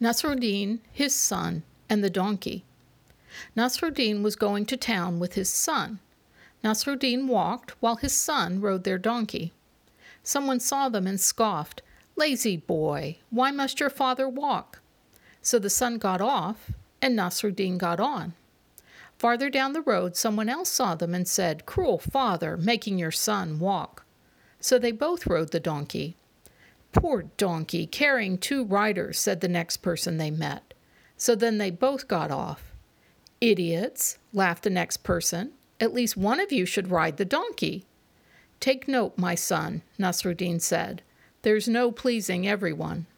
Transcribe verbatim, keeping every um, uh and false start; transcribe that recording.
Nasruddin, his son, and the donkey. Nasruddin was going to town with his son. Nasruddin walked while his son rode their donkey. Someone saw them and scoffed, "Lazy boy, why must your father walk?" So the son got off, and Nasruddin got on. Farther down the road, someone else saw them and said, "Cruel father, making your son walk." So they both rode the donkey. "Poor donkey, carrying two riders," said the next person they met. So then they both got off. "Idiots," laughed the next person. "At least one of you should ride the donkey." "Take note, my son," Nasruddin said. "There's no pleasing everyone."